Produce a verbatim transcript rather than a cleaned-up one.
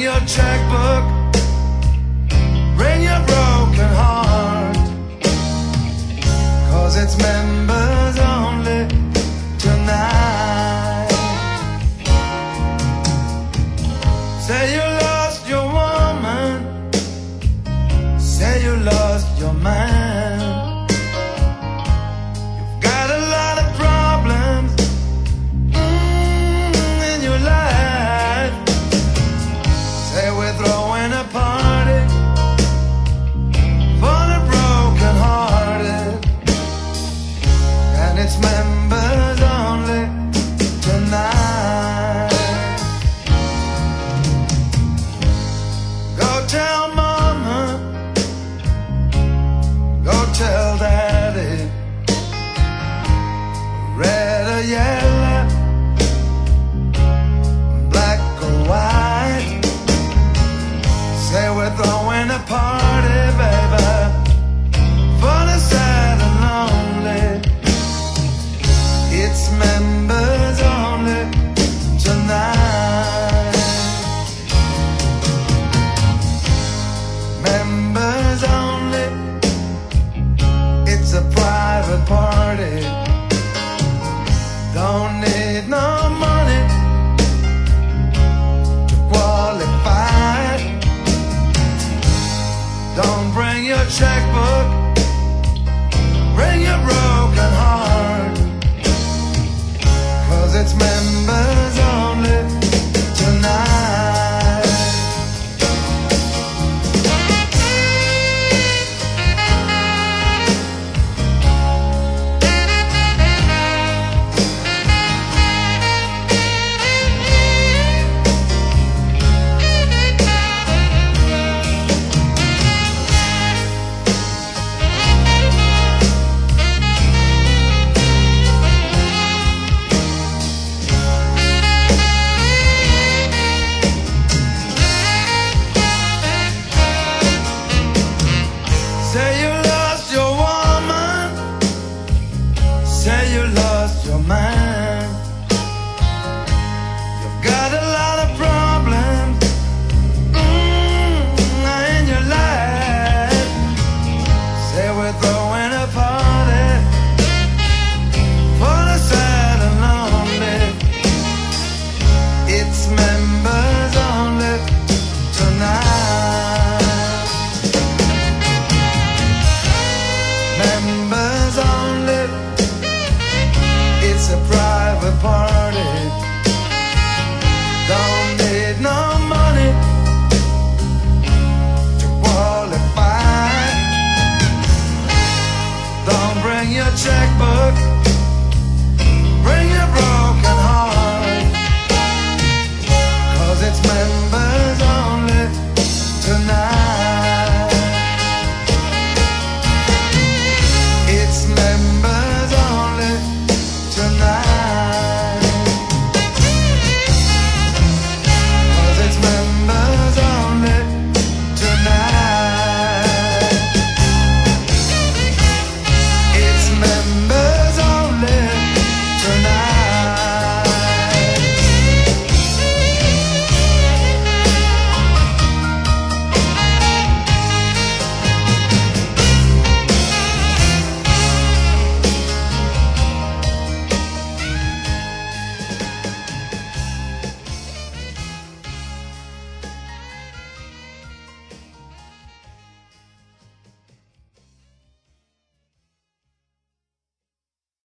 your checkbook, bring your broken heart, 'cause it's members only tonight. Say you lost your woman, say you lost your man. You've got a lot of problems mm, in your life. Say we're throwing a party for the broken hearted, and it's members only tonight. Go tell mama, go tell daddy, red or yellow, black or white. Say we're throwing a party, baby, for the sad and lonely. It's members only tonight. Members only. It's a private party. Don't need no money to qualify. Don't bring your checkbook, bring your broken heart, 'cause it's members only tonight. Say you lost your woman, say you lost your man. You've got a lot of problems mm, in your life. Say we're throwing a party for the sad and lonely. It's members only tonight. Members only. It's a private party.